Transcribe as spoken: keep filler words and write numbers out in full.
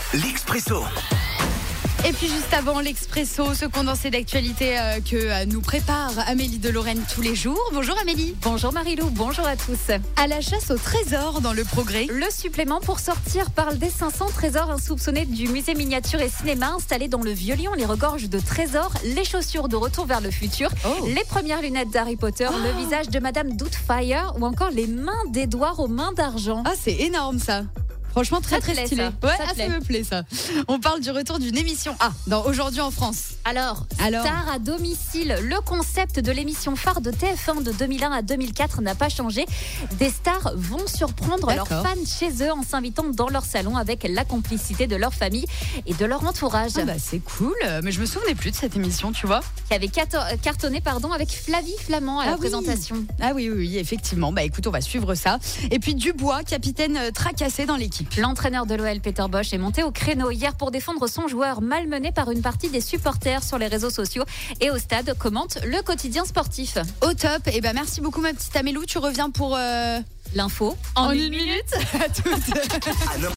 l'Expresso. Et puis juste avant l'Expresso, ce condensé d'actualité euh, que euh, nous prépare Amélie de Lorraine tous les jours. Bonjour Amélie. Bonjour Marilou, bonjour à tous. À la chasse au trésor dans le Progrès. Le supplément pour sortir parle des cinq cents trésors insoupçonnés du musée miniature et cinéma installé dans le Vieux-Lyon. Les regorge de trésors, les chaussures de Retour vers le futur, oh. les premières lunettes d'Harry Potter, oh. le visage de Madame Doubtfire ou encore les mains d'Édouard aux mains d'argent. Ah, c'est énorme ça. Franchement, très très plaît, stylé. Ça. Ouais, ça, ah, ça me plaît ça. On parle du retour d'une émission A dans Aujourd'hui en France. Alors, Alors, Star à domicile, le concept de l'émission phare de T F un de deux mille un à deux mille quatre n'a pas changé. Des stars vont surprendre D'accord. leurs fans chez eux en s'invitant dans leur salon avec la complicité de leur famille et de leur entourage. Ah bah, c'est cool, mais je me souvenais plus de cette émission, tu vois. Qui avait cartonné pardon, avec Flavie Flamand à ah la oui. présentation. Ah oui, oui, oui, effectivement. Bah écoute, on va suivre ça. Et puis Dubois, capitaine tracassé dans l'équipe. L'entraîneur de l'O L, Peter Bosch, est monté au créneau hier pour défendre son joueur malmené par une partie des supporters sur les réseaux sociaux et au stade commente le quotidien sportif. Au top. Et ben merci beaucoup ma petite Amélou. Tu reviens pour euh... l'info en, en une minute. minute. À toutes.